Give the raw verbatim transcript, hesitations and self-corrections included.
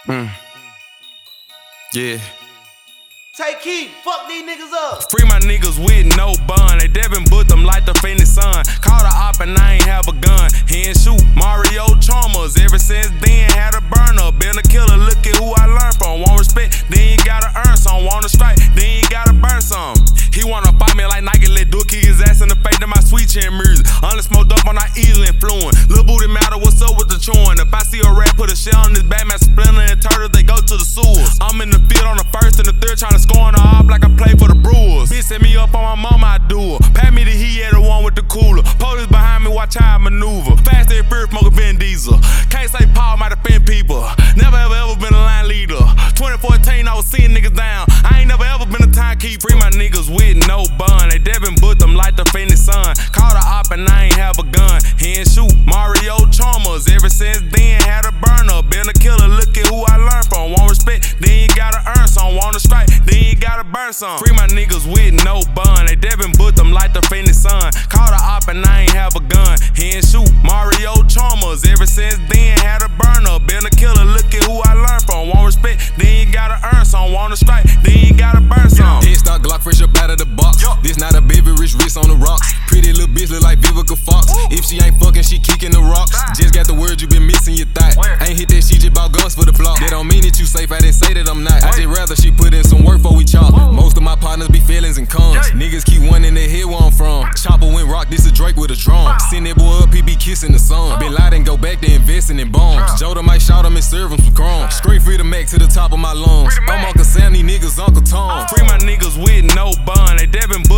Mm. Yeah. Take heat, fuck these niggas up. Free my niggas with no bun. They Devin booked them like the Phoenix Sun. Caught a op and I ain't have a gun. He ain't shoot Mario Chalmers. Ever since then, had a burner. Been a killer, look at who I learned from. Want respect, then you gotta earn some. Want to strike, then you gotta burn some. He wanna fight me like Nike, let Duke kick his ass in the face to my sweet chin music. Only smoked up on our easily influence. Lil' booty matter, what's up with the chewing? If I see a rat put a shell on his back, man, Splinter and Turtle, they go to the sewers. I'm in the field on the first and the third, trying to score on the op like I play for the Brewers. Bitch set me up on my mama, I do her. Pat me the heat, yeah, the one with the cooler. Police behind me, watch how I maneuver. Fast and furious, smoking Vin Diesel. Can't say Paul might offend people. Never ever ever been a line leader. twenty fourteen, I was seeing niggas down. I ain't never ever been a timekeeper. Free my niggas with no bun. They Devin booked them like the Phoenix Sun. Caught a op and I ain't have a gun. He ain't shoot Mario Chalmers. Ever since then, had a burner. Been a killer, look at who I learned from. Want respect, then you gotta earn some. Want to strike, then you gotta burn some. Free my niggas with no bun. They Devin booked them like the Phoenix Sun. Caught a op and I ain't have a gun. He ain't shoot Mario Chalmers. Ever since then, had a burner. Been a killer, look at who I learned from. Want respect, then you gotta earn some. Want to strike, then you gotta burn some. Head stock Glock fresh up out of the box. This not a baby, rich wrist on the rocks. Pretty little bitch look like Vivica Fox. If she ain't fucking, she kicking the rocks. Just got the word you been missing your thigh. Ain't hit that shit, just bought guns for the block. That don't mean that you safe, I didn't say that I'm not. I just rather she put in some work before we chop. Most of my partners be feelings and cons. Niggas keep one in their head where I'm from. Chopper went rock, this a Drake with a drum. Send that boy up, he be kissing the sun. Been lied and go back to investing in bombs. Joda might shout him and serve him some crumbs. Straight free to Mac to the top of my lungs. I'm Uncle Sam, these niggas Uncle Tom. Free my niggas with no bun. They Devin